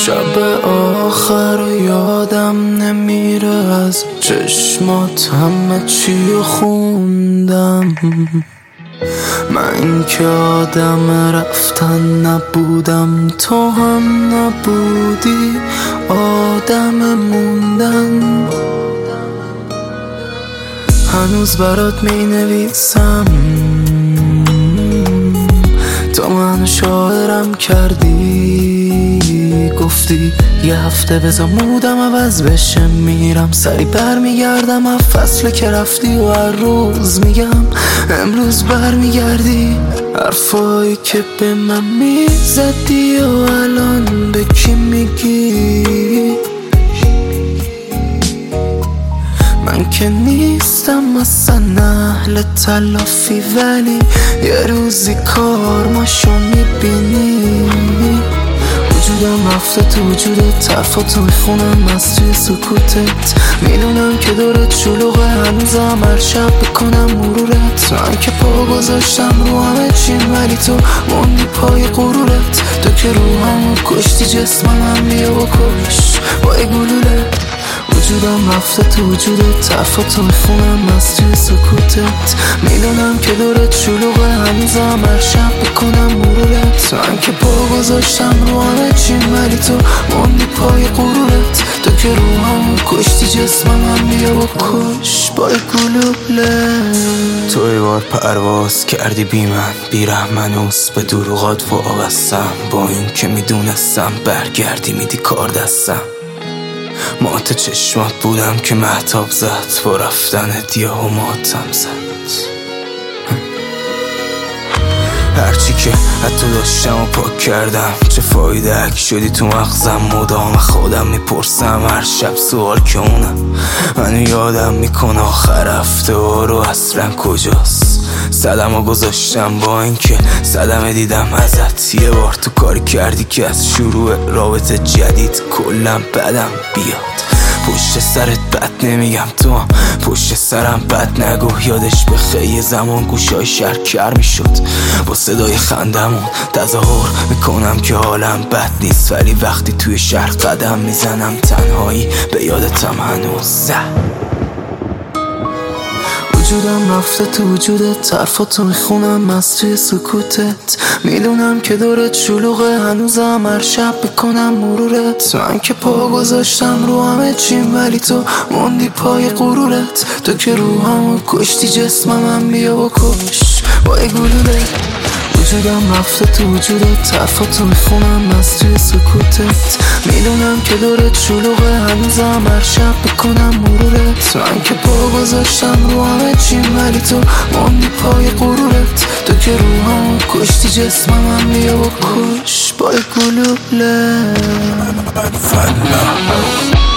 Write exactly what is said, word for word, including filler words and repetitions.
شب آخر و یادم نمیره از چشمات همه چی رو خوندم. من که آدم رفتن نبودم، تو هم نبودی آدم موندن. هنوز برات می نویسم، تو منو شاعرم کردی. گفتی یه هفته بذار مودم عوض بشه، میرم سری بر میگردم از فصل که رفتی و هر روز میگم امروز بر میگردی. حرفایی که به من میزدی و الان به کی میگی؟ من که نیستم اصلا اهل تلافی، ولی یه روزی کارماشو میبینی. وجودم رفته تو وجودت، حرفاتو میخونم از توی سکوتت. میدونم که دورت شلوغه، هنوزم هر شب بکنم مرورت. من که پا گذاشتم رو همه چیم، ولی تو موندی پای غرورت. تو که روحمو کشتی، جسمم هم بیا و کش با یه گلوله. وجودم رفته تو وجودت، حرفاتو میخونم از توی سکوتت. میدونم که دورت شلوغه، هنوزم هر شب بکنم مرورت. من که پا گذاشتم رو همه چیم، ولی تو موندی پای غرورت. تو که روحمو کشتی، جسمم هم بیا و کش با یه گلوله. تو یه بار پرواز کردی بی من، بی رحمنوس به دروغات وابستم. با این که میدونستم برگردی میدی کار دستم. مات چشمات بودم که مهتاب زد، با رفتنت یهو ماتم زد. هرچی که حتی داشتم و پاک کردم، چه فایده اگه شدی تو مغزم. مدام خودم میپرسم هر شب سوال که اونم منو یادم میکنه آخر هفته رو اصلا کجاست. صدمو گذاشتم با اینکه صدمه دیدم ازت. یه بار تو کاری کردی که از شروع رابطه جدید کلم بدم بیاد. پشت سرت بد نمیگم، تو هم پشت سرم بد نگو. یادش به خیلی زمان گوشای شهر کر میشد با صدای خندمون. تظاهر میکنم که حالم بد نیست، ولی وقتی توی شهر قدم میزنم تنهایی به یادتم هنوز. وجودم رفته تو وجودت، حرفاتو میخونم از توی سکوتت. میدونم که دورت شلوغه، هنوزم هر شب بکنم مرورت. من که پا گذاشتم رو همه چیم، ولی تو موندی پای غرورت. تو که روحمو کشتی، جسمم هم بیا و کش با یه گلوله. وجودم رفته تو وجودت، حرفاتو میخونم از توی سکوتت. میدونم که دورت شلوغه، هنوزم هر شب بکنم مرورت. من که پا گذاشتم رو همه چیم، ولی تو موندی پای غرورت. تو که روحمو کشتی، جسمم هم بیا و کش با یه گلوله.